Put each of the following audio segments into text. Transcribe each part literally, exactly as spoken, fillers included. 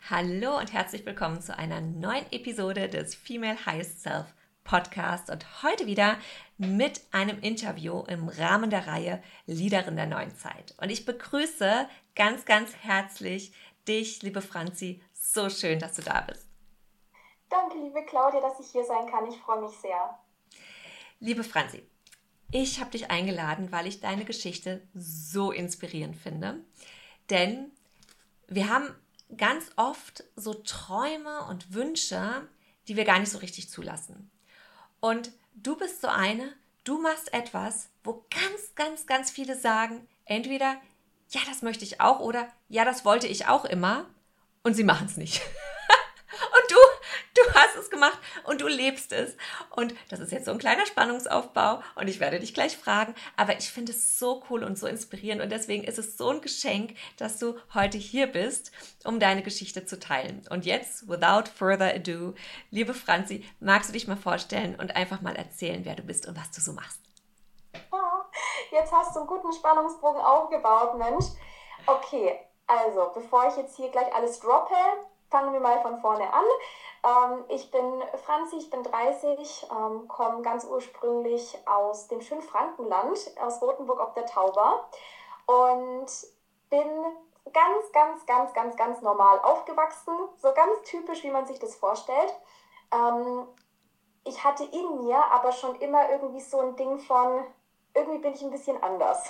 Hallo und herzlich willkommen zu einer neuen Episode des Female Highest Self Podcast und heute wieder mit einem Interview im Rahmen der Reihe Leaderin der neuen Zeit. Und ich begrüße ganz, ganz herzlich dich, liebe Franzi. So schön, dass du da bist. Danke, liebe Claudia, dass ich hier sein kann. Ich freue mich sehr. Liebe Franzi, ich habe dich eingeladen, weil ich deine Geschichte so inspirierend finde. Denn wir haben ganz oft so Träume und Wünsche, die wir gar nicht so richtig zulassen. Und du bist so eine, du machst etwas, wo ganz, ganz, ganz viele sagen, entweder, ja, das möchte ich auch oder ja, das wollte ich auch immer und sie machen es nicht. Und du, du hast es gemacht und du lebst es. Und das ist jetzt so ein kleiner Spannungsaufbau und ich werde dich gleich fragen, aber ich finde es so cool und so inspirierend und deswegen ist es so ein Geschenk, dass du heute hier bist, um deine Geschichte zu teilen. Und jetzt, without further ado, liebe Franzi, magst du dich mal vorstellen und einfach mal erzählen, wer du bist und was du so machst? Ja, jetzt hast du einen guten Spannungsbogen aufgebaut, Mensch. Okay, also bevor ich jetzt hier gleich alles droppe, fangen wir mal von vorne an. Ähm, ich bin Franzi, ich bin dreißig, ähm, komme ganz ursprünglich aus dem schönen Frankenland, aus Rothenburg ob der Tauber und bin ganz, ganz, ganz, ganz, ganz normal aufgewachsen, so ganz typisch, wie man sich das vorstellt. Ähm, ich hatte in mir aber schon immer irgendwie so ein Ding von, irgendwie bin ich ein bisschen anders.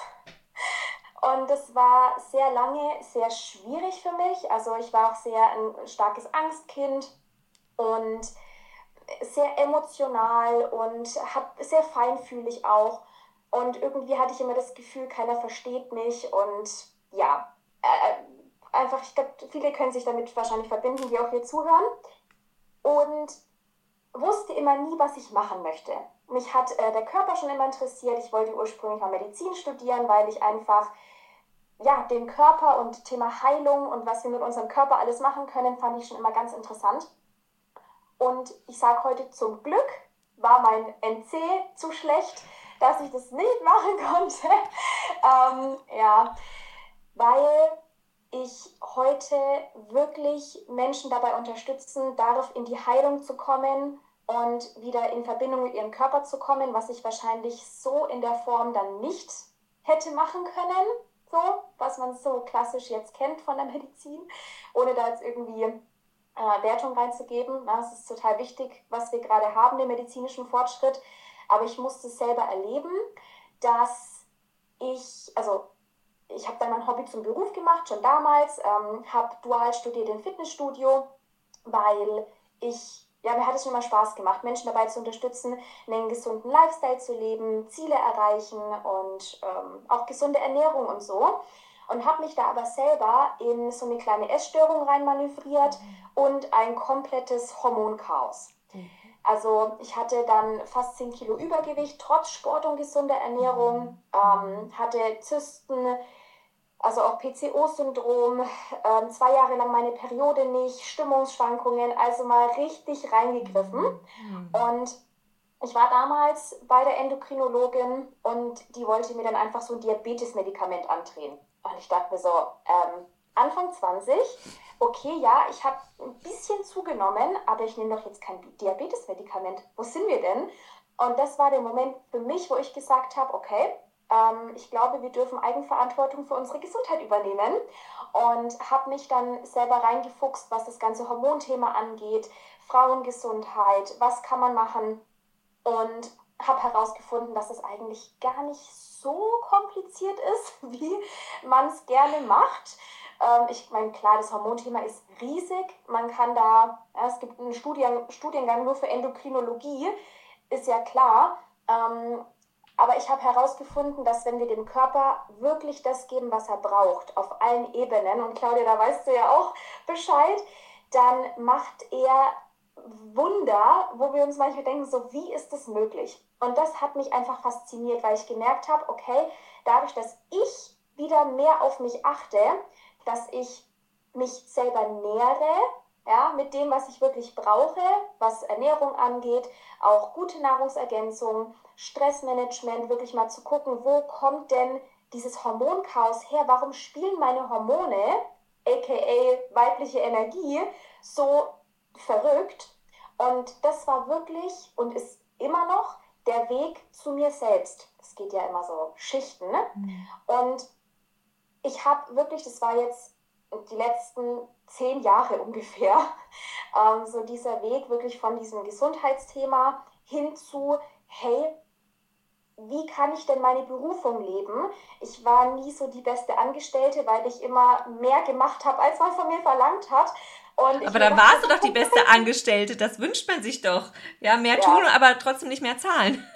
Und das war sehr lange sehr schwierig für mich. Also ich war auch sehr ein starkes Angstkind und sehr emotional und hab, sehr feinfühlig auch. Und irgendwie hatte ich immer das Gefühl, keiner versteht mich. Und ja, äh, einfach, ich glaube, viele können sich damit wahrscheinlich verbinden, die auch hier zuhören. Und wusste immer nie, was ich machen möchte. Mich hat äh, der Körper schon immer interessiert. Ich wollte ursprünglich mal Medizin studieren, weil ich einfach ja, den Körper und Thema Heilung und was wir mit unserem Körper alles machen können, fand ich schon immer ganz interessant. Und ich sage heute zum Glück, war mein N C zu schlecht, dass ich das nicht machen konnte. ähm, ja, weil ich heute wirklich Menschen dabei unterstützen darf, in die Heilung zu kommen und wieder in Verbindung mit ihrem Körper zu kommen, was ich wahrscheinlich so in der Form dann nicht hätte machen können, so, was man so klassisch jetzt kennt von der Medizin, ohne da jetzt irgendwie äh, Wertung reinzugeben. Na, es ist total wichtig, was wir gerade haben, den medizinischen Fortschritt, aber ich musste es selber erleben, dass ich, also ich habe dann mein Hobby zum Beruf gemacht, schon damals, ähm, habe dual studiert im Fitnessstudio, weil ich, ja, mir hat es schon immer Spaß gemacht, Menschen dabei zu unterstützen, einen gesunden Lifestyle zu leben, Ziele erreichen und ähm, auch gesunde Ernährung und so. Und habe mich da aber selber in so eine kleine Essstörung reinmanövriert und ein komplettes Hormonchaos. Also ich hatte dann fast zehn Kilo Übergewicht, trotz Sport und gesunder Ernährung, ähm, hatte Zysten, also auch P C O-Syndrom, ähm, zwei Jahre lang meine Periode nicht, Stimmungsschwankungen, also mal richtig reingegriffen. Mhm. Und ich war damals bei der Endokrinologin und die wollte mir dann einfach so ein Diabetes-Medikament andrehen. Und ich dachte mir so, ähm, Anfang zwanzig, okay, ja, ich habe ein bisschen zugenommen, aber ich nehme doch jetzt kein Diabetes-Medikament. Wo sind wir denn? Und das war der Moment für mich, wo ich gesagt habe, okay, ähm, ich glaube, wir dürfen Eigenverantwortung für unsere Gesundheit übernehmen und habe mich dann selber reingefuchst, was das ganze Hormonthema angeht, Frauengesundheit, was kann man machen und habe herausgefunden, dass es eigentlich gar nicht so kompliziert ist, wie man es gerne macht. Ähm, ich meine, klar, das Hormonthema ist riesig. Man kann da, ja, es gibt einen Studien, Studiengang nur für Endokrinologie, ist ja klar. Ähm, aber ich habe herausgefunden, dass wenn wir dem Körper wirklich das geben, was er braucht, auf allen Ebenen, und Claudia, da weißt du ja auch Bescheid, dann macht er Wunder, wo wir uns manchmal denken, so wie ist das möglich? Und das hat mich einfach fasziniert, weil ich gemerkt habe, okay, dadurch, dass ich wieder mehr auf mich achte, dass ich mich selber nähere, ja, mit dem, was ich wirklich brauche, was Ernährung angeht, auch gute Nahrungsergänzung, Stressmanagement, wirklich mal zu gucken, wo kommt denn dieses Hormonchaos her? Warum spielen meine Hormone aka weibliche Energie, so verrückt. Und das war wirklich und ist immer noch der Weg zu mir selbst. Das geht ja immer so Schichten, ne? Mhm. Und ich habe wirklich, das war jetzt die letzten zehn Jahre ungefähr, ähm, so dieser Weg wirklich von diesem Gesundheitsthema hin zu, hey, wie kann ich denn meine Berufung leben? Ich war nie so die beste Angestellte, weil ich immer mehr gemacht habe, als man von mir verlangt hat. Und aber da warst du doch die beste Angestellte, das wünscht man sich doch. Ja, mehr ja. tun, aber trotzdem nicht mehr zahlen.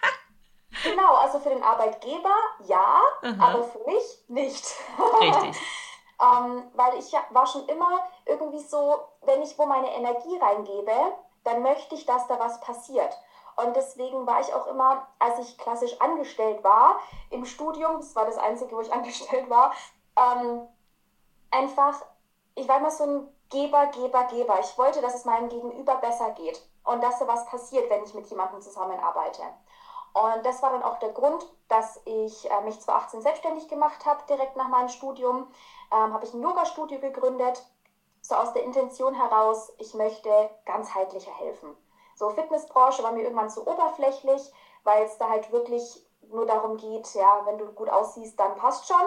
Genau, also für den Arbeitgeber ja, aha, aber für mich nicht. Richtig. ähm, weil ich war schon immer irgendwie so, wenn ich wo meine Energie reingebe, dann möchte ich, dass da was passiert. Und deswegen war ich auch immer, als ich klassisch angestellt war, im Studium, das war das Einzige, wo ich angestellt war, ähm, einfach, ich war immer so ein Geber, Geber, Geber. Ich wollte, dass es meinem Gegenüber besser geht und dass da was passiert, wenn ich mit jemandem zusammenarbeite. Und das war dann auch der Grund, dass ich äh, mich zweitausendachtzehn selbstständig gemacht habe, direkt nach meinem Studium. Ähm, habe ich ein Yoga-Studio gegründet, so aus der Intention heraus, ich möchte ganzheitlicher helfen. So Fitnessbranche war mir irgendwann zu oberflächlich, weil es da halt wirklich nur darum geht, ja, wenn du gut aussiehst, dann passt schon.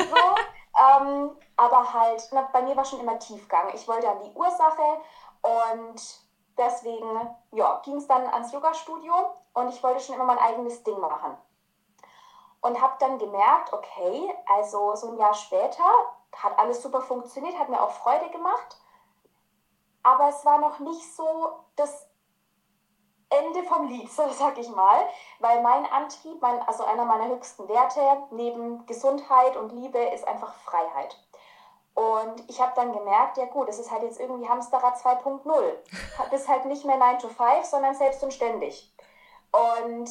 So. ähm, aber halt, na, bei mir war schon immer Tiefgang. Ich wollte an die Ursache und deswegen ja, ging es dann ans Yoga-Studio und ich wollte schon immer mein eigenes Ding machen. Und habe dann gemerkt, okay, also so ein Jahr später hat alles super funktioniert, hat mir auch Freude gemacht, aber es war noch nicht so das Ende vom Lied, so sag ich mal, weil mein Antrieb, mein, also einer meiner höchsten Werte neben Gesundheit und Liebe ist einfach Freiheit. Und ich habe dann gemerkt, ja gut, es ist halt jetzt irgendwie Hamsterrad zwei Punkt null. Das ist halt nicht mehr nine to five, sondern selbst und ständig. Und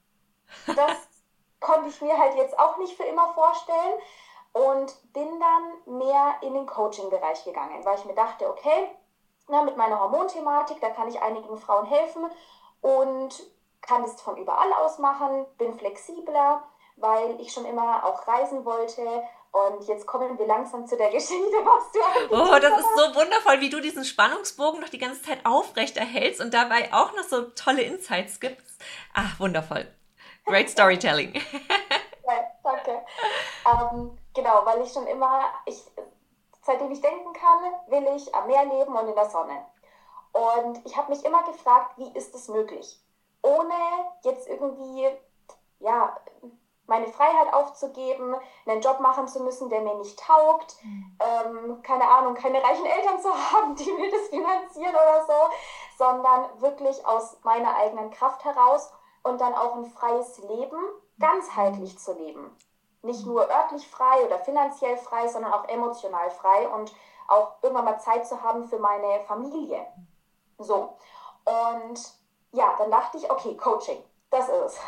das konnte ich mir halt jetzt auch nicht für immer vorstellen und bin dann mehr in den Coaching-Bereich gegangen, weil ich mir dachte, okay, na, mit meiner Hormonthematik, da kann ich einigen Frauen helfen und kann das von überall aus machen, bin flexibler, weil ich schon immer auch reisen wollte. Und jetzt kommen wir langsam zu der Geschichte, was du angefangen hast. Oh, das ist so wundervoll, wie du diesen Spannungsbogen noch die ganze Zeit aufrecht erhältst und dabei auch noch so tolle Insights gibst. Ach, wundervoll. Great Storytelling. Ja, danke. Ähm, genau, weil ich schon immer, ich, seitdem ich denken kann, will ich am Meer leben und in der Sonne. Und ich habe mich immer gefragt, wie ist es möglich? Ohne jetzt irgendwie, ja, meine Freiheit aufzugeben, einen Job machen zu müssen, der mir nicht taugt, mhm. ähm, keine Ahnung, keine reichen Eltern zu haben, die mir das finanzieren oder so, sondern wirklich aus meiner eigenen Kraft heraus und dann auch ein freies Leben ganzheitlich zu leben. Nicht nur örtlich frei oder finanziell frei, sondern auch emotional frei und auch irgendwann mal Zeit zu haben für meine Familie. So. Und ja, dann dachte ich, okay, Coaching, das ist es.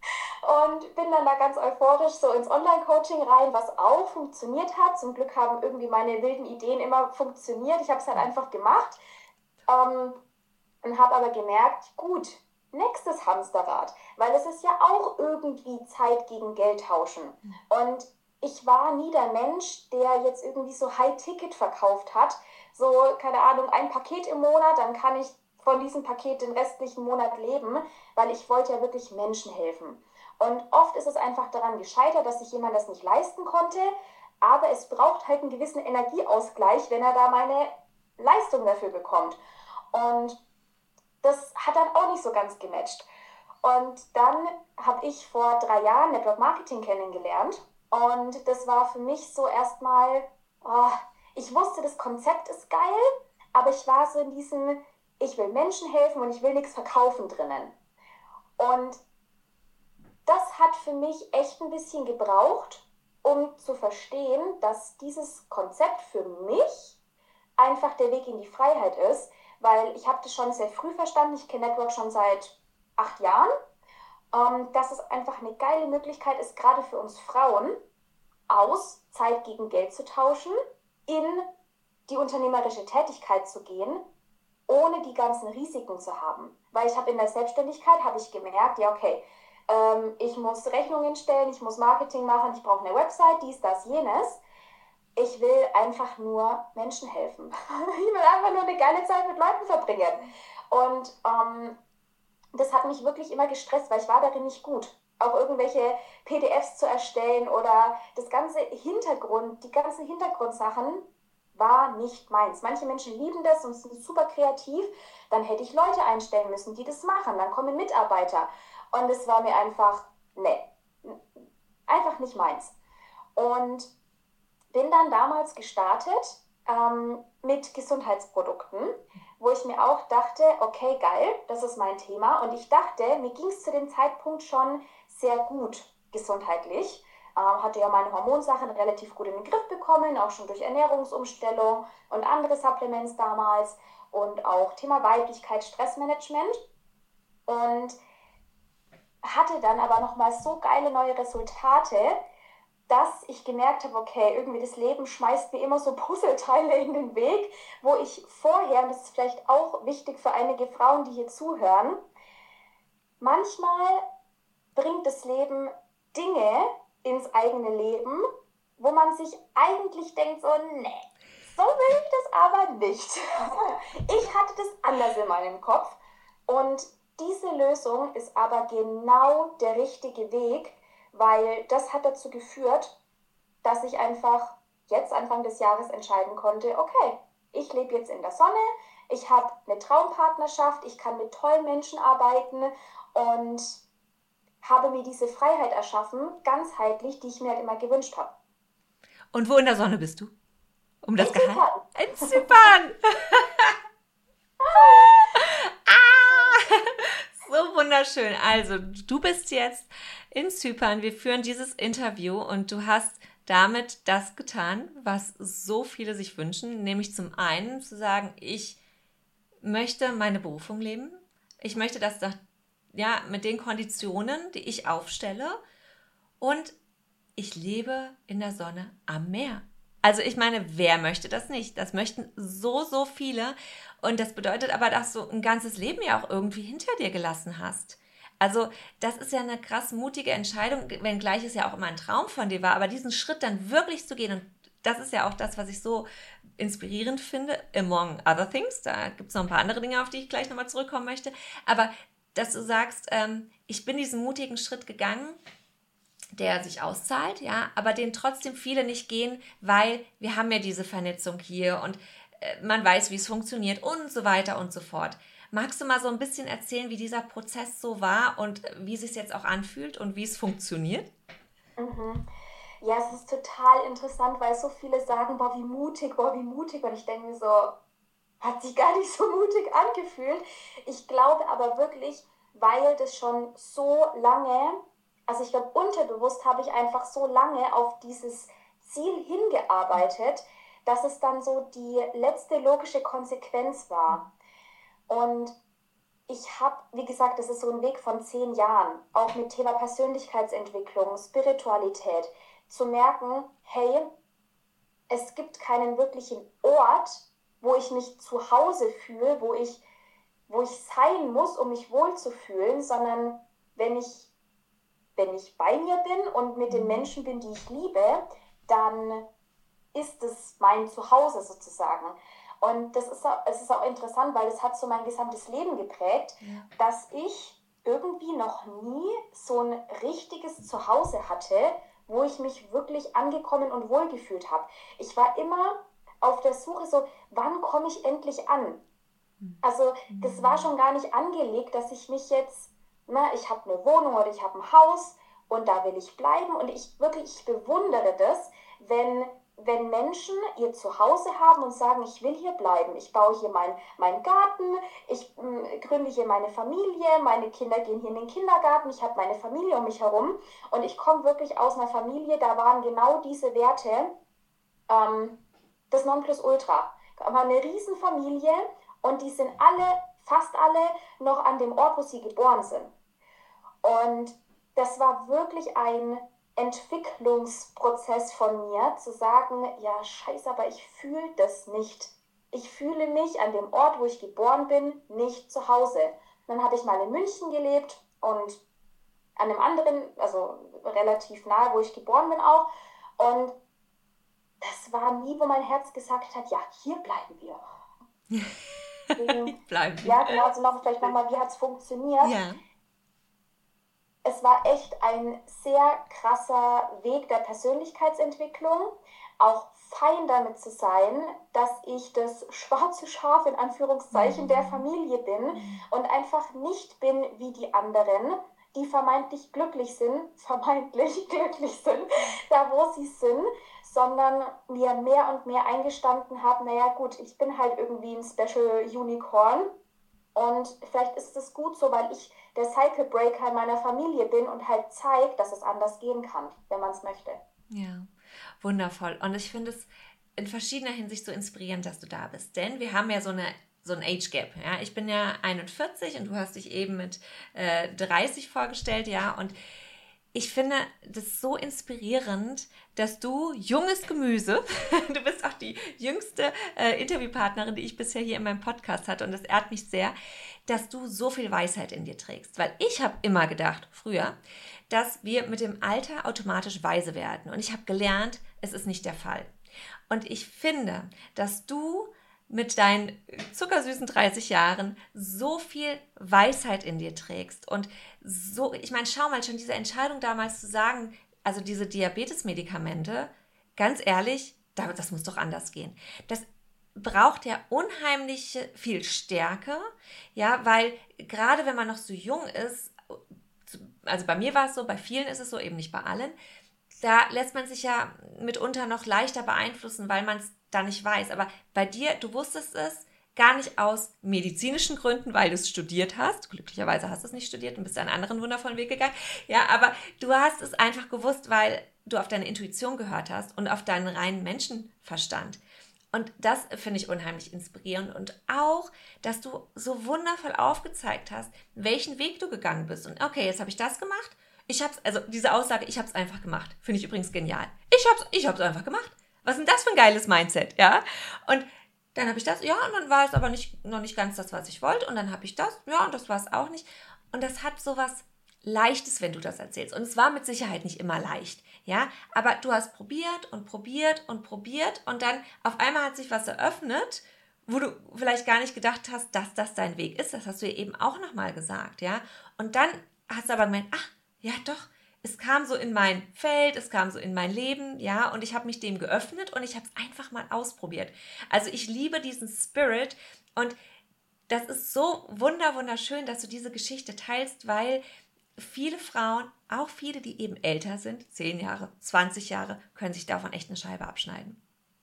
Und bin dann da ganz euphorisch so ins Online-Coaching rein, was auch funktioniert hat. Zum Glück haben irgendwie meine wilden Ideen immer funktioniert. Ich habe es halt einfach gemacht ähm, und habe aber gemerkt, gut, nächstes Hamsterrad, weil es ist ja auch irgendwie Zeit gegen Geld tauschen. Und ich war nie der Mensch, der jetzt irgendwie so High-Ticket verkauft hat. So, keine Ahnung, ein Paket im Monat, dann kann ich von diesem Paket den restlichen Monat leben, weil ich wollte ja wirklich Menschen helfen. Und oft ist es einfach daran gescheitert, dass sich jemand das nicht leisten konnte, aber es braucht halt einen gewissen Energieausgleich, wenn er da meine Leistung dafür bekommt. Und das hat dann auch nicht so ganz gematcht. Und dann habe ich vor drei Jahren Network Marketing kennengelernt und das war für mich so erstmal, oh, ich wusste, das Konzept ist geil, aber ich war so in diesem, ich will Menschen helfen und ich will nichts verkaufen drinnen. Und das hat für mich echt ein bisschen gebraucht, um zu verstehen, dass dieses Konzept für mich einfach der Weg in die Freiheit ist, weil ich habe das schon sehr früh verstanden, ich kenne Network schon seit acht Jahren, ähm, dass es einfach eine geile Möglichkeit ist, gerade für uns Frauen, aus Zeit gegen Geld zu tauschen, in die unternehmerische Tätigkeit zu gehen, ohne die ganzen Risiken zu haben. Weil ich habe in der Selbstständigkeit, habe ich gemerkt, ja okay, ähm, ich muss Rechnungen stellen, ich muss Marketing machen, ich brauche eine Website, dies, das, jenes. ich will einfach nur Menschen helfen. Ich will einfach nur eine geile Zeit mit Leuten verbringen. Und ähm, das hat mich wirklich immer gestresst, weil ich war darin nicht gut. Auch irgendwelche P D Fs zu erstellen oder das ganze Hintergrund, die ganzen Hintergrundsachen war nicht meins. Manche Menschen lieben das und sind super kreativ. Dann hätte ich Leute einstellen müssen, die das machen. Dann kommen Mitarbeiter. Und es war mir einfach, nee, einfach nicht meins. Und bin dann damals gestartet ähm, mit Gesundheitsprodukten, wo ich mir auch dachte, okay, geil, das ist mein Thema. Und ich dachte, mir ging es zu dem Zeitpunkt schon sehr gut gesundheitlich. Ähm, hatte ja meine Hormonsachen relativ gut in den Griff bekommen, auch schon durch Ernährungsumstellung und andere Supplements damals und auch Thema Weiblichkeit, Stressmanagement. Und hatte dann aber nochmal so geile neue Resultate, dass ich gemerkt habe, okay, irgendwie das Leben schmeißt mir immer so Puzzleteile in den Weg, wo ich vorher, und das ist vielleicht auch wichtig für einige Frauen, die hier zuhören, manchmal bringt das Leben Dinge ins eigene Leben, wo man sich eigentlich denkt, so, nee, so will ich das aber nicht. Ich hatte das anders in meinem Kopf und diese Lösung ist aber genau der richtige Weg, weil das hat dazu geführt, dass ich einfach jetzt Anfang des Jahres entscheiden konnte, okay, ich lebe jetzt in der Sonne, ich habe eine Traumpartnerschaft, ich kann mit tollen Menschen arbeiten und habe mir diese Freiheit erschaffen, ganzheitlich, die ich mir halt immer gewünscht habe. Und wo in der Sonne bist du? Um das In Gehalt? Zypern. In Zypern! Ah! So wunderschön. Also, du bist jetzt in Zypern. Wir führen dieses Interview und du hast damit das getan, was so viele sich wünschen, nämlich zum einen zu sagen, ich möchte meine Berufung leben. Ich möchte das doch, ja, mit den Konditionen, die ich aufstelle, und ich lebe in der Sonne am Meer. Also ich meine, wer möchte das nicht? Das möchten so, so viele. Und das bedeutet aber, dass du ein ganzes Leben ja auch irgendwie hinter dir gelassen hast. Also das ist ja eine krass mutige Entscheidung, wenngleich es ja auch immer ein Traum von dir war. Aber diesen Schritt dann wirklich zu gehen, und das ist ja auch das, was ich so inspirierend finde, among other things. Da gibt es noch ein paar andere Dinge, auf die ich gleich nochmal zurückkommen möchte. Aber dass du sagst, ähm, ich bin diesen mutigen Schritt gegangen, der sich auszahlt, ja, aber den trotzdem viele nicht gehen, weil wir haben ja diese Vernetzung hier und äh, man weiß, wie es funktioniert und so weiter und so fort. Magst du mal so ein bisschen erzählen, wie dieser Prozess so war und wie es sich jetzt auch anfühlt und wie es funktioniert? Mhm. Ja, es ist total interessant, weil so viele sagen, boah, wie mutig, boah, wie mutig. Und ich denke mir so, hat sich gar nicht so mutig angefühlt. Ich glaube aber wirklich, weil das schon so lange, also ich glaube, unterbewusst habe ich einfach so lange auf dieses Ziel hingearbeitet, dass es dann so die letzte logische Konsequenz war. Und ich habe, wie gesagt, das ist so ein Weg von zehn Jahren, auch mit Thema Persönlichkeitsentwicklung, Spiritualität, zu merken, hey, es gibt keinen wirklichen Ort, wo ich mich zu Hause fühle, wo ich, wo ich sein muss, um mich wohlzufühlen, sondern wenn ich, wenn ich bei mir bin und mit den Menschen bin, die ich liebe, dann ist es mein Zuhause sozusagen. Und das ist auch, es ist auch interessant, weil das hat so mein gesamtes Leben geprägt, Ja. dass ich irgendwie noch nie so ein richtiges Zuhause hatte, wo ich mich wirklich angekommen und wohlgefühlt habe. Ich war immer auf der Suche so, wann komme ich endlich an? Also das war schon gar nicht angelegt, dass ich mich jetzt, na, ich habe eine Wohnung oder ich habe ein Haus und da will ich bleiben. Und ich wirklich, ich bewundere das, wenn, wenn Menschen ihr Zuhause haben und sagen, ich will hier bleiben. Ich baue hier meinen mein Garten, ich mh, gründe hier meine Familie, meine Kinder gehen hier in den Kindergarten, ich habe meine Familie um mich herum. Und ich komme wirklich aus einer Familie, da waren genau diese Werte ähm, das Nonplusultra. Wir haben eine Riesenfamilie und die sind alle, fast alle, noch an dem Ort, wo sie geboren sind. Und das war wirklich ein Entwicklungsprozess von mir, zu sagen, ja, scheiße, aber ich fühle das nicht. Ich fühle mich an dem Ort, wo ich geboren bin, nicht zu Hause. Dann habe ich mal in München gelebt und an einem anderen, also relativ nahe, wo ich geboren bin auch. Und das war nie, wo mein Herz gesagt hat, ja, hier bleiben wir. Deswegen, Bleiben wir. Ja, genau, also noch, vielleicht nochmal, wie hat es funktioniert? Ja. Es war echt ein sehr krasser Weg der Persönlichkeitsentwicklung, auch fein damit zu sein, dass ich das schwarze Schaf in Anführungszeichen Mhm. der Familie bin und einfach nicht bin wie die anderen, die vermeintlich glücklich sind, vermeintlich glücklich sind, da wo sie sind, sondern mir mehr und mehr eingestanden habe, naja gut, ich bin halt irgendwie ein Special Unicorn und vielleicht ist es gut so, weil ich der Cycle Breaker in meiner Familie bin und halt zeigt, dass es anders gehen kann, wenn man es möchte. Ja, wundervoll. Und ich finde es in verschiedener Hinsicht so inspirierend, dass du da bist. Denn wir haben ja so eine so ein Age Gap. Ja? Ich bin ja einundvierzig und du hast dich eben mit äh, dreißig vorgestellt, ja. Und ich finde das so inspirierend, dass du junges Gemüse, du bist auch die jüngste äh, Interviewpartnerin, die ich bisher hier in meinem Podcast hatte und das ehrt mich sehr, dass du so viel Weisheit in dir trägst. Weil ich habe immer gedacht, früher, dass wir mit dem Alter automatisch weise werden. Und ich habe gelernt, es ist nicht der Fall. Und ich finde, dass du mit deinen zuckersüßen dreißig Jahren so viel Weisheit in dir trägst. Und so, ich meine, schau mal, schon diese Entscheidung damals zu sagen, also diese Diabetes-Medikamente, ganz ehrlich, das muss doch anders gehen. Das braucht ja unheimlich viel Stärke, ja, weil gerade wenn man noch so jung ist, also bei mir war es so, bei vielen ist es so, eben nicht bei allen, da lässt man sich ja mitunter noch leichter beeinflussen, weil man es da nicht weiß. Aber bei dir, du wusstest es gar nicht aus medizinischen Gründen, weil du es studiert hast. Glücklicherweise hast du es nicht studiert und bist einen anderen wundervollen Weg gegangen. Ja, aber du hast es einfach gewusst, weil du auf deine Intuition gehört hast und auf deinen reinen Menschenverstand. Und das finde ich unheimlich inspirierend und auch, dass du so wundervoll aufgezeigt hast, welchen Weg du gegangen bist. Und okay, jetzt habe ich das gemacht. Ich hab's, also diese Aussage, ich habe es einfach gemacht, finde ich übrigens genial. Ich hab's, ich hab's einfach gemacht. Was ist denn das für ein geiles Mindset, ja? Und dann habe ich das, ja, und dann war es aber nicht, noch nicht ganz das, was ich wollte. Und dann habe ich das, ja, und das war es auch nicht. Und das hat sowas Leichtes, wenn du das erzählst. Und es war mit Sicherheit nicht immer leicht, ja? Aber du hast probiert und probiert und probiert und dann auf einmal hat sich was eröffnet, wo du vielleicht gar nicht gedacht hast, dass das dein Weg ist. Das hast du ja eben auch nochmal gesagt, ja? Und dann hast du aber gemeint, ach, ja doch, es kam so in mein Feld, es kam so in mein Leben, ja, und ich habe mich dem geöffnet und ich habe es einfach mal ausprobiert. Also ich liebe diesen Spirit und das ist so wunder wunderschön, dass du diese Geschichte teilst, weil viele Frauen, auch viele, die eben älter sind, zehn Jahre, zwanzig Jahre, können sich davon echt eine Scheibe abschneiden.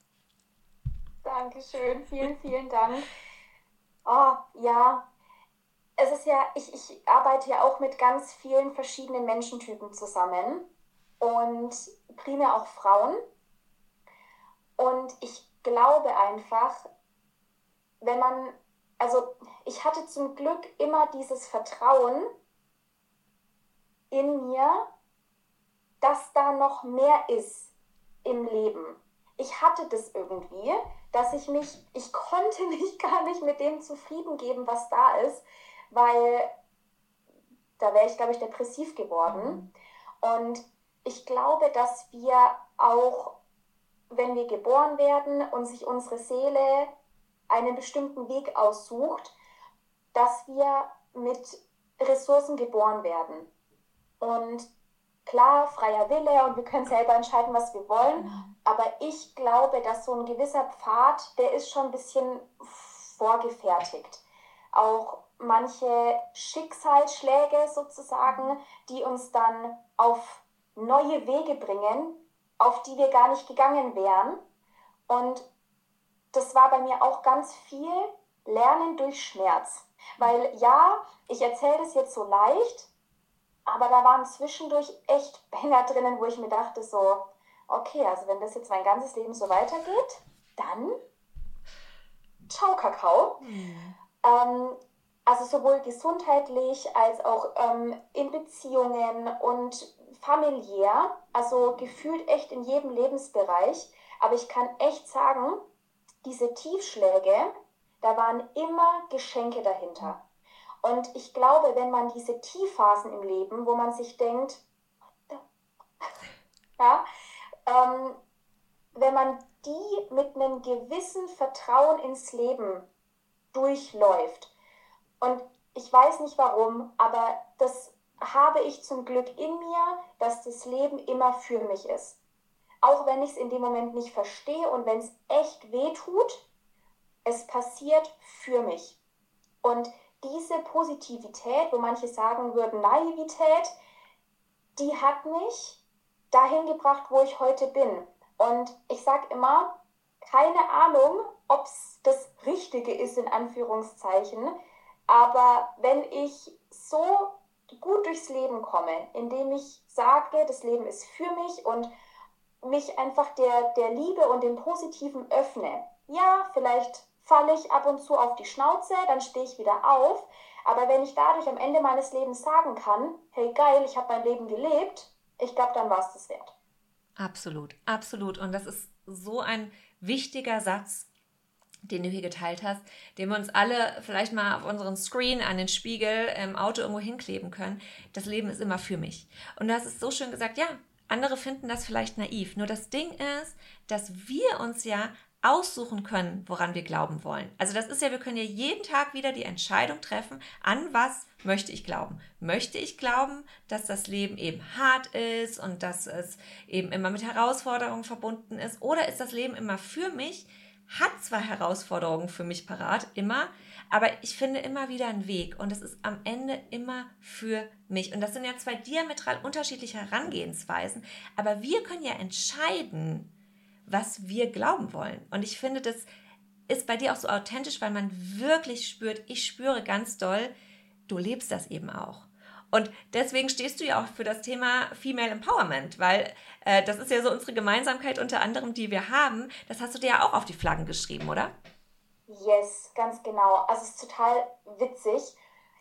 Dankeschön, vielen, vielen Dank. Oh, ja, es ist ja, ich, ich arbeite ja auch mit ganz vielen verschiedenen Menschentypen zusammen und primär auch Frauen. Und ich glaube einfach, wenn man, also ich hatte zum Glück immer dieses Vertrauen in mir, dass da noch mehr ist im Leben. Ich hatte das irgendwie, dass ich mich, ich konnte mich gar nicht mit dem zufrieden geben, was da ist, weil da wäre ich, glaube ich, depressiv geworden. Und ich glaube, dass wir auch, wenn wir geboren werden und sich unsere Seele einen bestimmten Weg aussucht, dass wir mit Ressourcen geboren werden. Und klar, freier Wille und wir können selber entscheiden, was wir wollen, aber ich glaube, dass so ein gewisser Pfad, der ist schon ein bisschen vorgefertigt. Auch manche Schicksalsschläge sozusagen, die uns dann auf neue Wege bringen, auf die wir gar nicht gegangen wären. Und das war bei mir auch ganz viel Lernen durch Schmerz. Weil ja, ich erzähle das jetzt so leicht, aber da waren zwischendurch echt Banger drinnen, wo ich mir dachte so, okay, also wenn das jetzt mein ganzes Leben so weitergeht, dann ciao Kakao. Mhm. Ähm, also sowohl gesundheitlich als auch ähm, in Beziehungen und familiär, also gefühlt echt in jedem Lebensbereich. Aber ich kann echt sagen, diese Tiefschläge, da waren immer Geschenke dahinter. Und ich glaube, wenn man diese Tiefphasen im Leben, wo man sich denkt, ja, ähm, wenn man die mit einem gewissen Vertrauen ins Leben durchläuft. Und ich weiß nicht warum, aber das habe ich zum Glück in mir, dass das Leben immer für mich ist. Auch wenn ich es in dem Moment nicht verstehe und wenn es echt weh tut, es passiert für mich. Und diese Positivität, wo manche sagen würden Naivität, die hat mich dahin gebracht, wo ich heute bin. Und ich sage immer, keine Ahnung, ob es das Richtige ist, in Anführungszeichen, aber wenn ich so gut durchs Leben komme, indem ich sage, das Leben ist für mich und mich einfach der, der Liebe und dem Positiven öffne. Ja, vielleicht falle ich ab und zu auf die Schnauze, dann stehe ich wieder auf, aber wenn ich dadurch am Ende meines Lebens sagen kann, hey geil, ich habe mein Leben gelebt, ich glaube, dann war es das wert. Absolut, absolut. Und das ist so ein wichtiger Satz, den du hier geteilt hast, den wir uns alle vielleicht mal auf unseren Screen, an den Spiegel, im Auto irgendwo hinkleben können. Das Leben ist immer für mich. Und das ist so schön gesagt, ja, andere finden das vielleicht naiv. Nur das Ding ist, dass wir uns ja aussuchen können, woran wir glauben wollen. Also das ist ja, wir können ja jeden Tag wieder die Entscheidung treffen, an was möchte ich glauben. Möchte ich glauben, dass das Leben eben hart ist und dass es eben immer mit Herausforderungen verbunden ist? Oder ist das Leben immer für mich? Hat zwar Herausforderungen für mich parat, immer, aber ich finde immer wieder einen Weg und es ist am Ende immer für mich. Und das sind ja zwei diametral unterschiedliche Herangehensweisen, aber wir können ja entscheiden, was wir glauben wollen. Und ich finde, das ist bei dir auch so authentisch, weil man wirklich spürt, ich spüre ganz doll, du lebst das eben auch. Und deswegen stehst du ja auch für das Thema Female Empowerment, weil äh, das ist ja so unsere Gemeinsamkeit unter anderem, die wir haben. Das hast du dir ja auch auf die Flaggen geschrieben, oder? Yes, ganz genau. Also es ist total witzig,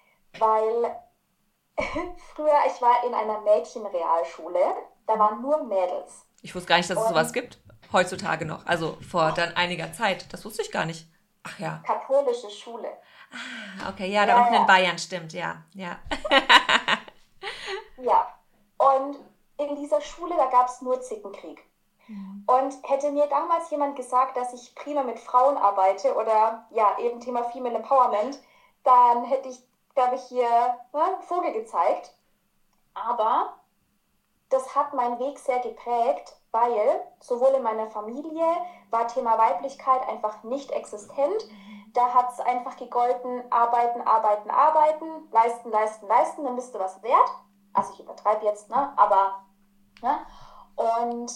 weil früher, ich war in einer Mädchenrealschule, da waren nur Mädels. Ich wusste gar nicht, dass es Und sowas gibt. Heutzutage noch. Also vor dann einiger Zeit. Das wusste ich gar nicht. Ach ja. katholische Schule. Okay, ja, da Ja, unten in ja, Bayern, stimmt, ja. Ja. ja. Und in dieser Schule, da gab es nur Zickenkrieg. Und hätte mir damals jemand gesagt, dass ich prima mit Frauen arbeite oder ja, eben Thema Female Empowerment, dann hätte ich, glaube ich, hier ne, einen Vogel gezeigt. Aber das hat meinen Weg sehr geprägt, weil sowohl in meiner Familie war Thema Weiblichkeit einfach nicht existent. Da hat es einfach gegolten, arbeiten, arbeiten, arbeiten, leisten, leisten, leisten, dann bist du was wert. Also ich übertreibe jetzt, ne? Aber, ne? Und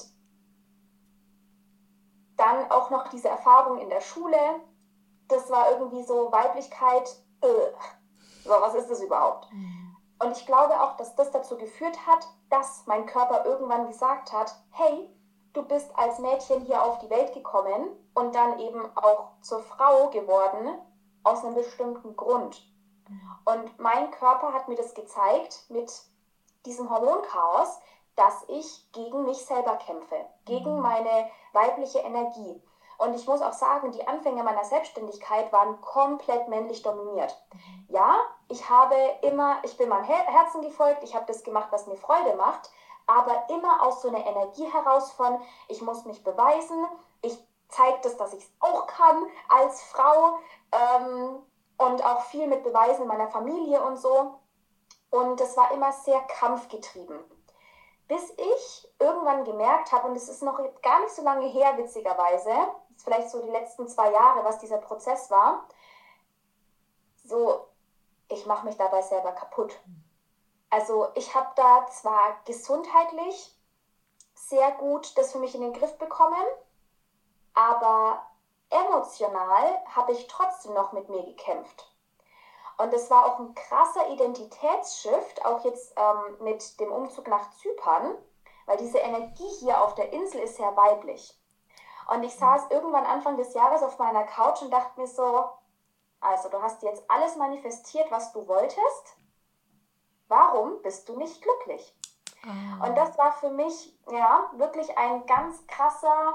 dann auch noch diese Erfahrung in der Schule. Das war irgendwie so Weiblichkeit, äh, so, was ist das überhaupt? Und ich glaube auch, dass das dazu geführt hat, dass mein Körper irgendwann gesagt hat, hey, du bist als Mädchen hier auf die Welt gekommen und dann eben auch zur Frau geworden, aus einem bestimmten Grund. Und mein Körper hat mir das gezeigt mit diesem Hormonchaos, dass ich gegen mich selber kämpfe, gegen meine weibliche Energie. Und ich muss auch sagen, die Anfänge meiner Selbstständigkeit waren komplett männlich dominiert. Ja, ich habe immer, ich bin meinem Herzen gefolgt, ich habe das gemacht, was mir Freude macht, aber immer aus so einer Energie heraus von, ich muss mich beweisen, ich zeige das, dass ich es auch kann als Frau ähm, und auch viel mit Beweisen in meiner Familie und so. Und das war immer sehr kampfgetrieben. Bis ich irgendwann gemerkt habe, und es ist noch gar nicht so lange her, witzigerweise, das ist vielleicht so die letzten zwei Jahre, was dieser Prozess war, so, ich mache mich dabei selber kaputt. Also ich habe da zwar gesundheitlich sehr gut das für mich in den Griff bekommen, aber emotional habe ich trotzdem noch mit mir gekämpft. Und das war auch ein krasser Identitätsshift, auch jetzt ähm, mit dem Umzug nach Zypern, weil diese Energie hier auf der Insel ist sehr weiblich. Und ich saß irgendwann Anfang des Jahres auf meiner Couch und dachte mir so, also du hast jetzt alles manifestiert, was du wolltest. Warum bist du nicht glücklich? Oh. Und das war für mich ja wirklich ein ganz krasser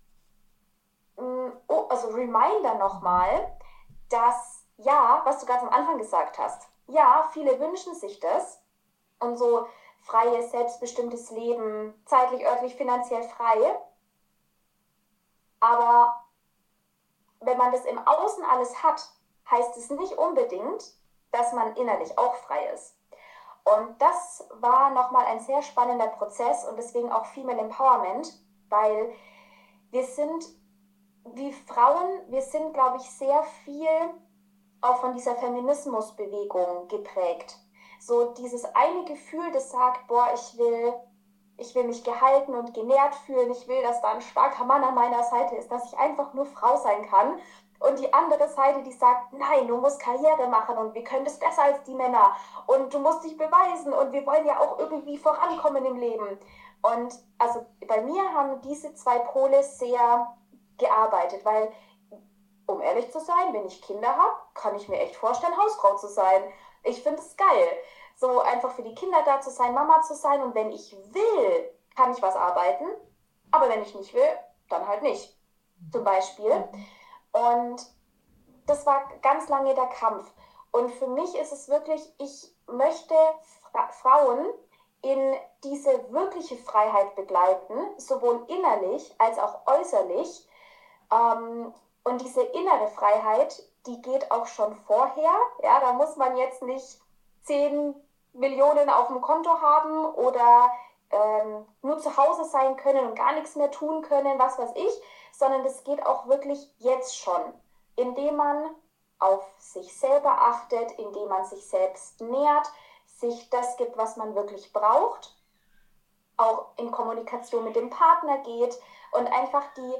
also Reminder nochmal, dass ja, was du ganz am Anfang gesagt hast, ja, viele wünschen sich das und so freies, selbstbestimmtes Leben, zeitlich, örtlich, finanziell frei. Aber wenn man das im Außen alles hat, heißt es nicht unbedingt, dass man innerlich auch frei ist. Und das war nochmal ein sehr spannender Prozess und deswegen auch Female Empowerment, weil wir sind wie Frauen, wir sind, glaube ich, sehr viel auch von dieser Feminismusbewegung geprägt. So dieses eine Gefühl, das sagt, boah, ich will, ich will mich gehalten und genährt fühlen, ich will, dass da ein starker Mann an meiner Seite ist, dass ich einfach nur Frau sein kann. Und die andere Seite, die sagt, nein, du musst Karriere machen und wir können das besser als die Männer und du musst dich beweisen und wir wollen ja auch irgendwie vorankommen im Leben. Und also bei mir haben diese zwei Pole sehr gearbeitet, weil, um ehrlich zu sein, wenn ich Kinder habe, kann ich mir echt vorstellen, Hausfrau zu sein. Ich finde es geil, so einfach für die Kinder da zu sein, Mama zu sein und wenn ich will, kann ich was arbeiten, aber wenn ich nicht will, dann halt nicht, zum Beispiel. Und das war ganz lange der Kampf. Und für mich ist es wirklich, ich möchte Fra- Frauen in diese wirkliche Freiheit begleiten, sowohl innerlich als auch äußerlich. Ähm, und diese innere Freiheit, die geht auch schon vorher. Ja, da muss man jetzt nicht zehn Millionen auf dem Konto haben oder ähm, nur zu Hause sein können und gar nichts mehr tun können, was weiß ich, sondern das geht auch wirklich jetzt schon, indem man auf sich selber achtet, indem man sich selbst nährt, sich das gibt, was man wirklich braucht, auch in Kommunikation mit dem Partner geht und einfach die,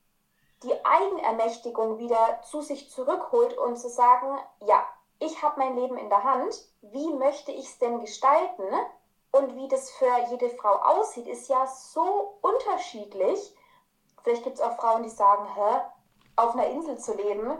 die Eigenermächtigung wieder zu sich zurückholt und zu sagen, ja, ich habe mein Leben in der Hand, wie möchte ich es denn gestalten? Und wie das für jede Frau aussieht, ist ja so unterschiedlich. Vielleicht gibt es auch Frauen, die sagen, hä, auf einer Insel zu leben,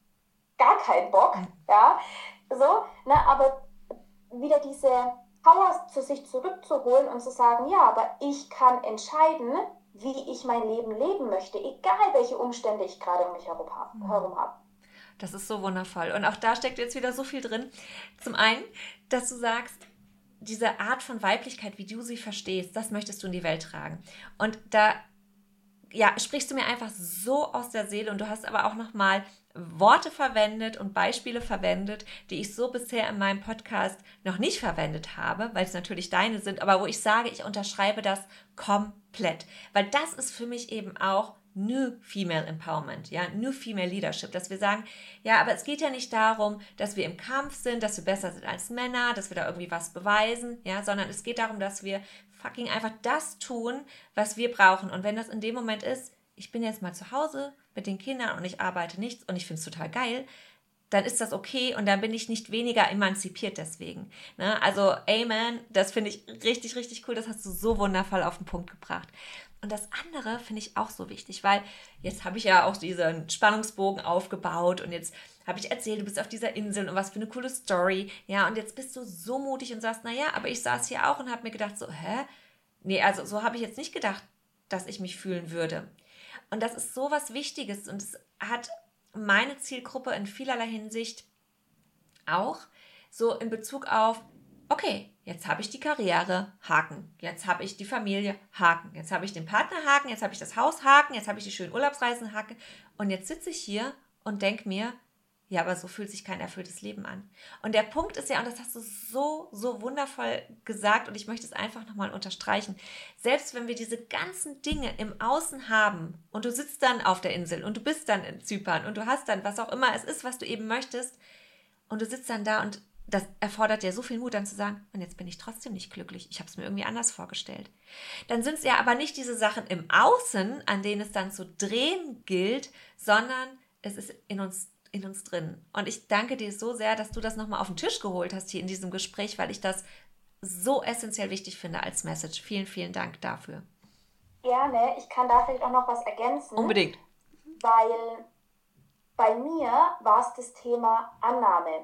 gar keinen Bock, ja, so, ne, aber wieder diese Power zu sich zurückzuholen und zu sagen, ja, aber ich kann entscheiden, wie ich mein Leben leben möchte, egal welche Umstände ich gerade um mich herum habe. Das ist so wundervoll. Und auch da steckt jetzt wieder so viel drin. Zum einen, dass du sagst, diese Art von Weiblichkeit, wie du sie verstehst, das möchtest du in die Welt tragen. Und da ja, sprichst du mir einfach so aus der Seele und du hast aber auch nochmal Worte verwendet und Beispiele verwendet, die ich so bisher in meinem Podcast noch nicht verwendet habe, weil es natürlich deine sind, aber wo ich sage, ich unterschreibe das komplett. Weil das ist für mich eben auch New Female Empowerment, ja, New Female Leadership, dass wir sagen, ja, aber es geht ja nicht darum, dass wir im Kampf sind, dass wir besser sind als Männer, dass wir da irgendwie was beweisen, ja, sondern es geht darum, dass wir fucking einfach das tun, was wir brauchen. Und wenn das in dem Moment ist, ich bin jetzt mal zu Hause mit den Kindern und ich arbeite nichts und ich finde es total geil, dann ist das okay und dann bin ich nicht weniger emanzipiert deswegen. Ne? Also Amen, das finde ich richtig, richtig cool, das hast du so wundervoll auf den Punkt gebracht. Und das andere finde ich auch so wichtig, weil jetzt habe ich ja auch diesen Spannungsbogen aufgebaut und jetzt habe ich erzählt, du bist auf dieser Insel und was für eine coole Story. Ja, und jetzt bist du so mutig und sagst, naja, aber ich saß hier auch und habe mir gedacht so, hä? Nee, also so habe ich jetzt nicht gedacht, dass ich mich fühlen würde. Und das ist so was Wichtiges und es hat meine Zielgruppe in vielerlei Hinsicht auch so in Bezug auf, okay, jetzt habe ich die Karriere, Haken. Jetzt habe ich die Familie, Haken. Jetzt habe ich den Partner, Haken. Jetzt habe ich das Haus, Haken. Jetzt habe ich die schönen Urlaubsreisen, Haken. Und jetzt sitze ich hier und denke mir, ja, aber so fühlt sich kein erfülltes Leben an. Und der Punkt ist ja, und das hast du so, so wundervoll gesagt und ich möchte es einfach nochmal unterstreichen, selbst wenn wir diese ganzen Dinge im Außen haben und du sitzt dann auf der Insel und du bist dann in Zypern und du hast dann, was auch immer es ist, was du eben möchtest und du sitzt dann da und das erfordert ja so viel Mut, dann zu sagen, und jetzt bin ich trotzdem nicht glücklich. Ich habe es mir irgendwie anders vorgestellt. Dann sind es ja aber nicht diese Sachen im Außen, an denen es dann zu drehen gilt, sondern es ist in uns, in uns drin. Und ich danke dir so sehr, dass du das nochmal auf den Tisch geholt hast hier in diesem Gespräch, weil ich das so essentiell wichtig finde als Message. Vielen, vielen Dank dafür. Gerne. Ich kann da vielleicht auch noch was ergänzen. Unbedingt. Weil bei mir war es das Thema Annahme.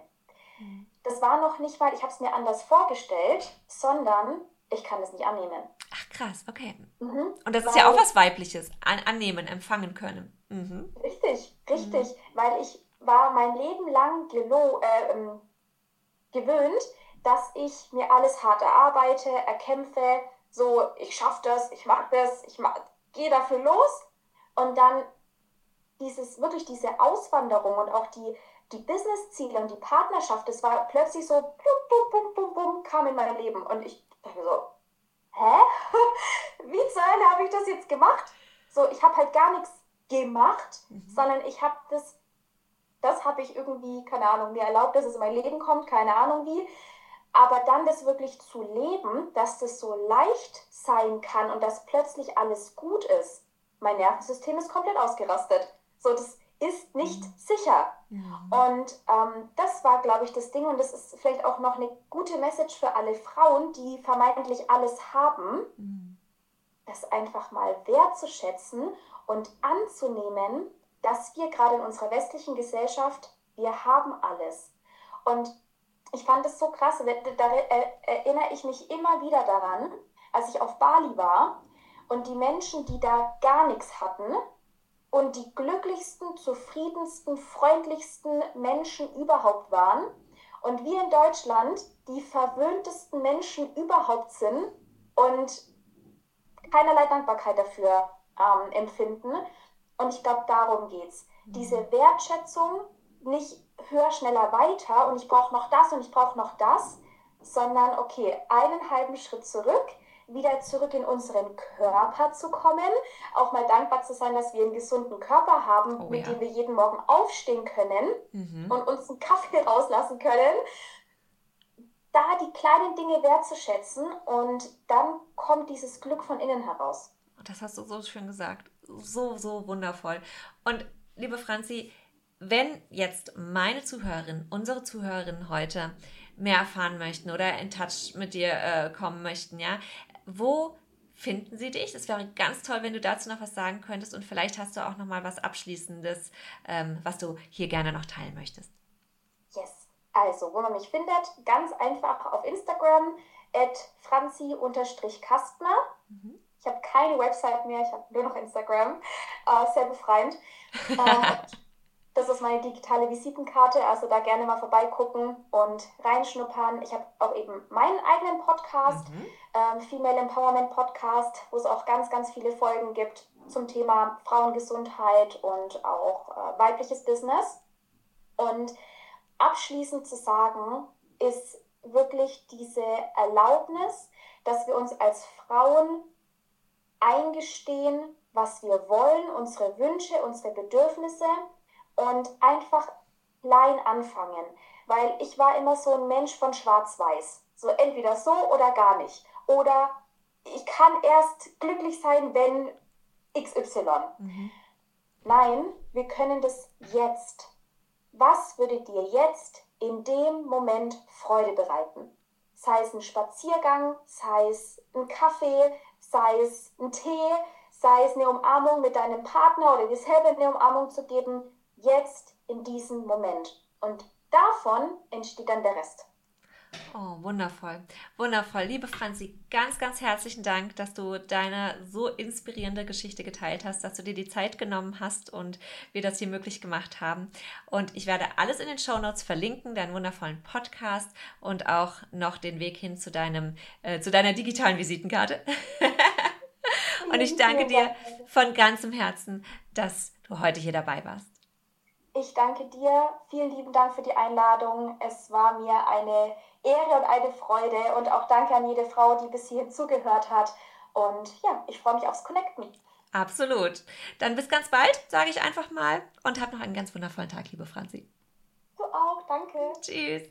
Das war noch nicht, weil ich habe es mir anders vorgestellt, sondern ich kann es nicht annehmen. Ach krass, okay. Mhm, und das weil, ist ja auch was Weibliches, an, annehmen, empfangen können. Mhm. Richtig, richtig, mhm. Weil ich war mein Leben lang gelo- äh, ähm, gewöhnt, dass ich mir alles hart erarbeite, erkämpfe, so ich schaffe das, ich mache das, ich mach, gehe dafür los und dann dieses, wirklich diese Auswanderung und auch die, die Business-Ziele und die Partnerschaft, das war plötzlich so, bum, bum, bum, bum, bum, kam in mein Leben. Und ich dachte so, hä? Wie zur Hölle habe ich das jetzt gemacht? So, ich habe halt gar nichts gemacht, mhm. sondern ich habe das, das habe ich irgendwie, keine Ahnung, mir erlaubt, dass es in mein Leben kommt, keine Ahnung wie. Aber dann das wirklich zu leben, dass das so leicht sein kann und dass plötzlich alles gut ist. Mein Nervensystem ist komplett ausgerastet. So, das ist nicht mhm. sicher. Mhm. Und ähm, das war, glaube ich, das Ding. Und das ist vielleicht auch noch eine gute Message für alle Frauen, die vermeintlich alles haben, mhm. das einfach mal wertzuschätzen und anzunehmen, dass wir gerade in unserer westlichen Gesellschaft, wir haben alles. Und ich fand es so krass, da, da erinnere ich mich immer wieder daran, als ich auf Bali war und die Menschen, die da gar nichts hatten und die glücklichsten, zufriedensten, freundlichsten Menschen überhaupt waren und wir in Deutschland die verwöhntesten Menschen überhaupt sind und keinerlei Dankbarkeit dafür ähm, empfinden. Und ich glaube, darum geht's. Mhm. Diese Wertschätzung, nicht höher, schneller, weiter und ich brauche noch das und ich brauche noch das, sondern okay, einen halben Schritt zurück, wieder zurück in unseren Körper zu kommen, auch mal dankbar zu sein, dass wir einen gesunden Körper haben, oh, mit ja. dem wir jeden Morgen aufstehen können mhm. und uns einen Kaffee rauslassen können, da die kleinen Dinge wertzuschätzen und dann kommt dieses Glück von innen heraus. Das hast du so schön gesagt, so, so wundervoll. Und liebe Franzi, wenn jetzt meine Zuhörerinnen, unsere Zuhörerinnen heute mehr erfahren möchten oder in Touch mit dir äh, kommen möchten, ja, wo finden sie dich? Es wäre ganz toll, wenn du dazu noch was sagen könntest und vielleicht hast du auch noch mal was Abschließendes, ähm, was du hier gerne noch teilen möchtest. Yes, also, wo man mich findet, ganz einfach auf Instagram at franzi-kastner. Mhm. Ich habe keine Website mehr, ich habe nur noch Instagram. Äh, sehr befreiend. ähm, Das ist meine digitale Visitenkarte, also da gerne mal vorbeigucken und reinschnuppern. Ich habe auch eben meinen eigenen Podcast, mhm. ähm, Female Empowerment Podcast, wo es auch ganz, ganz viele Folgen gibt zum Thema Frauengesundheit und auch äh, weibliches Business. Und abschließend zu sagen, ist wirklich diese Erlaubnis, dass wir uns als Frauen eingestehen, was wir wollen, unsere Wünsche, unsere Bedürfnisse, und einfach klein anfangen, weil ich war immer so ein Mensch von schwarz-weiß, so entweder so oder gar nicht, oder ich kann erst glücklich sein, wenn X Y. Mhm. Nein, wir können das jetzt. Was würde dir jetzt in dem Moment Freude bereiten? Sei es ein Spaziergang, sei es ein Kaffee, sei es ein Tee, sei es eine Umarmung mit deinem Partner oder dir selber eine Umarmung zu geben, jetzt in diesem Moment. Und davon entsteht dann der Rest. Oh, wundervoll. Wundervoll. Liebe Franzi, ganz, ganz herzlichen Dank, dass du deine so inspirierende Geschichte geteilt hast, dass du dir die Zeit genommen hast und wir das hier möglich gemacht haben. Und ich werde alles in den Shownotes verlinken, deinen wundervollen Podcast und auch noch den Weg hin zu deinem, äh, zu deiner digitalen Visitenkarte. Und ich danke dir von ganzem Herzen, dass du heute hier dabei warst. Ich danke dir. Vielen lieben Dank für die Einladung. Es war mir eine Ehre und eine Freude. Und auch danke an jede Frau, die bis hierhin zugehört hat. Und ja, ich freue mich aufs Connecten. Absolut. Dann bis ganz bald, sage ich einfach mal. Und hab noch einen ganz wundervollen Tag, liebe Franzi. Du auch. Danke. Tschüss.